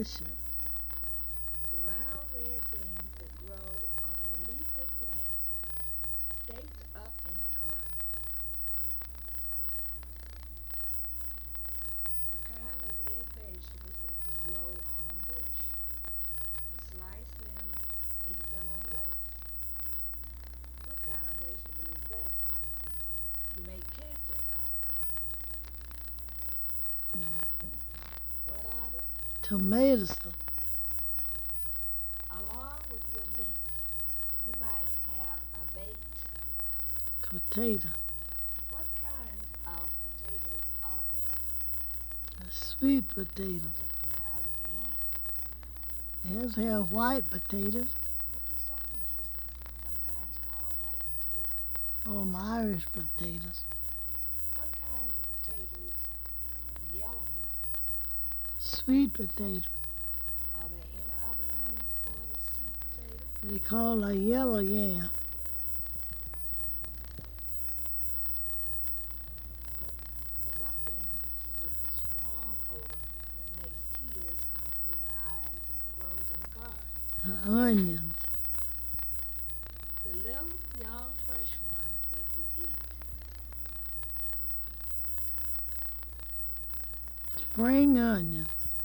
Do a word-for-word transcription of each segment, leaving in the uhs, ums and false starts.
delicious. The round red beans that grow on leafy plants staked up in the garden. The kind of red vegetables that you grow on a bush. You slice them and eat them on lettuce. What kind of vegetable is that? You make ketchup out of them. What are they? Tomatoes, Along with your meat, you might have a baked. potato, What kinds of potatoes are there? sweet potatoes. Any other kind? Yes, they have white potatoes. What do some people sometimes call white potatoes? Oh, my Irish potatoes. What kinds of potatoes with yellow meat? Sweet potato. Are there any other names for the sweet potato? They call a yellow yam. Something with a strong odor that makes tears come to your eyes and grows in the garden. Uh, onions, The little young fresh ones that you eat. spring onions,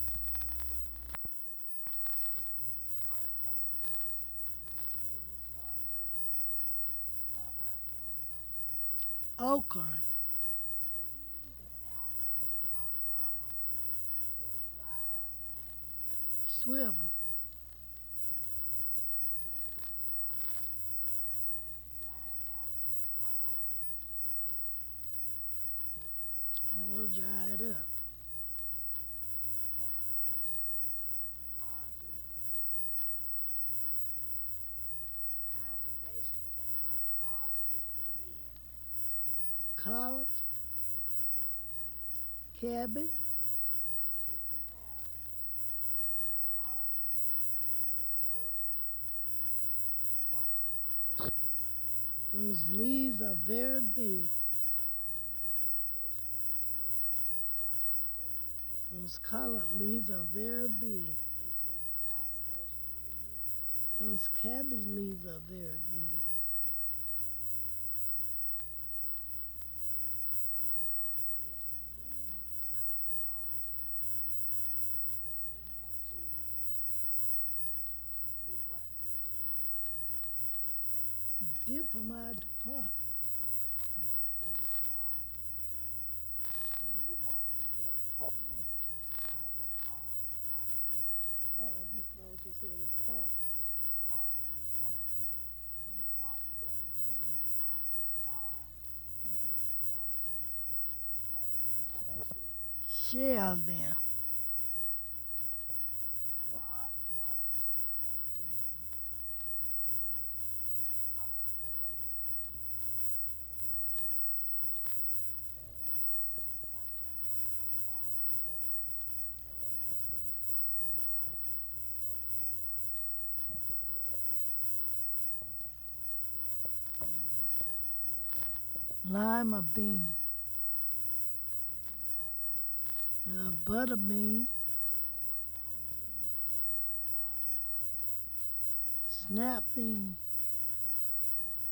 What are some of the vegetables you would use for a good soup? What about gumbo? okra, If you leave an apple or a plum around, it will dry up and swivel, then you will tell me the skin of that dried apple was all. all dried up. The kind of vegetable that comes in large leafy heads. The kind of vegetable that comes in large leafy heads. Collards, Is it another kind? cabbage, If you have some very large ones, you might say those what are very big. those leaves are very big. What about the name of the vegetable? Those what are very big. Those collard leaves are very big. If it was the other vegetable, then you would say those. Those cabbage leaves are very big. When you want to get the beans out of the pods by hand, you say you have to do what to the beans? Dip them out the pot. When you have, when you want to get the beans out of the pod by hand. Oh, I just thought you said a pot. Oh, I'm sorry. When you want to get the beans out of the pod by hand, you say you have to. Shell them. The large yellowish black beans, seeds, not the pod. What kind of large black beans don't eat in the pod? Lima bean, Are there any others? uh, butter bean, What kind of beans is in the pod nowadays? snap bean, Any other clues?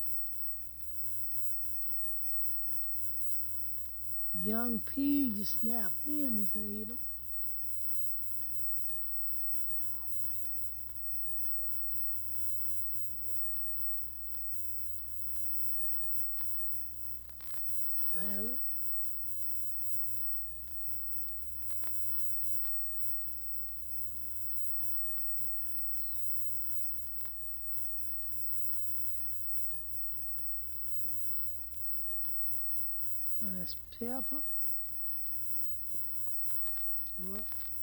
young peas. You snap them, you can eat them. You take the tops of turnips, cook them, and make a mess of Salad, green stuff that you put in salad. Green stuff that you put in salad. uh, it's pepper, ru-